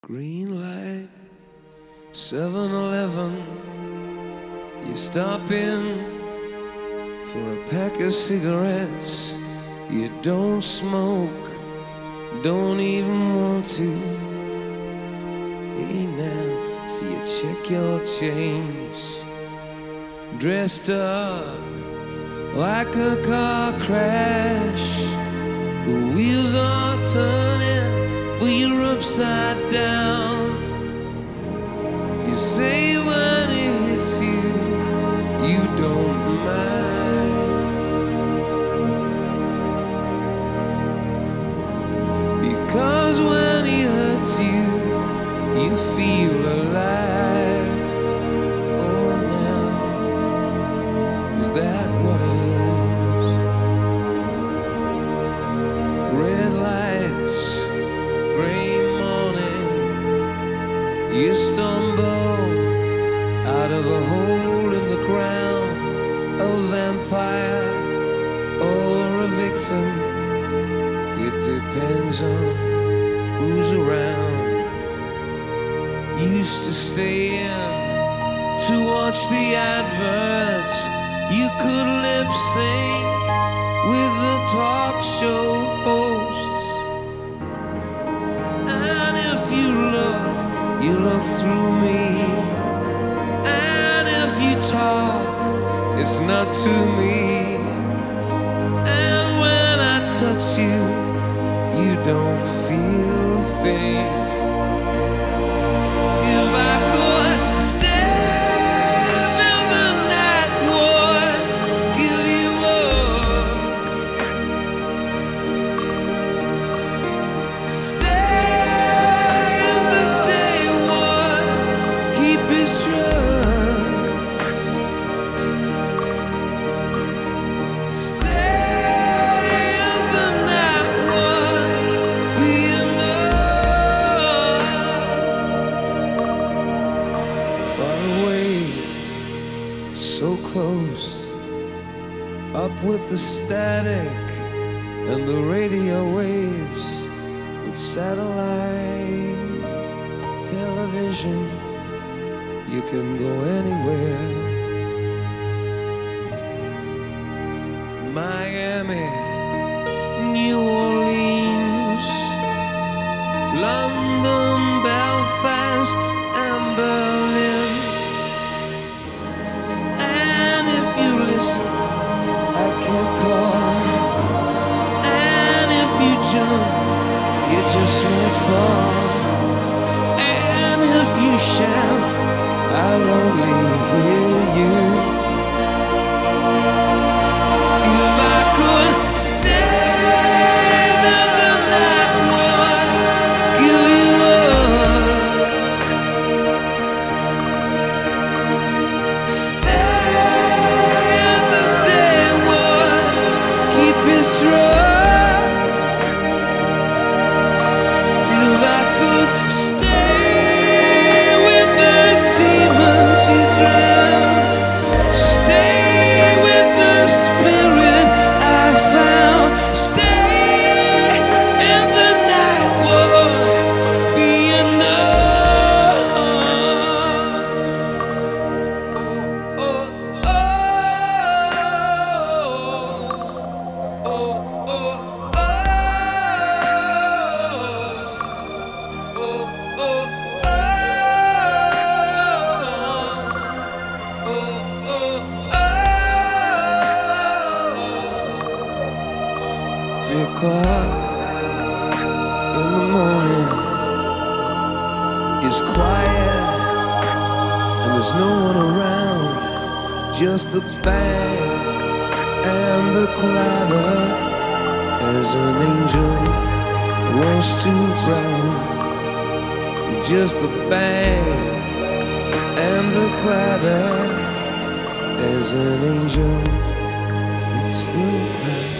Green light, 7-Eleven. You stop in for a pack of cigarettes. You don't smoke, don't even want to. Hey now, so you check your change. Dressed up like a car crash. The wheels are turning, but you're upside down. You say when it hits you, you don't mind, because when he hurts you, you feel alive. Oh, now, is that what it is? Red lights, gray morning. You stumble out of a hole in the ground, a vampire or a victim. It depends on who's around. Used to stay in to watch the adverts. You could lip sync with the talk show hosts. And if you look through me. And if you talk, it's not to me. And when I touch you, you don't feel a thing. If I could step in the night, would give you up. Stay in the day, would keep his trust. Stay in the night, would be enough. Far away, so close, up with the static and the radio waves. With satellite television, you can go anywhere. Miami, New Orleans, London, Belfast, and Berlin. And if you listen, I can call. And if you jump, you just might fall. And if you shout, I'll only hear you. If I could stay in the night, would give you up. Stay in the day, would keep his trust. If I could stay with the demons you drown, stay with the spirit I found, stay in the night, would be enough. Oh, oh, oh, oh, oh, oh. 3 o'clock in the morning is quiet, and there's no one around, just the bang and the clatter as an angel rolls to the ground. Just the bang and the clatter as an angel hits the ground.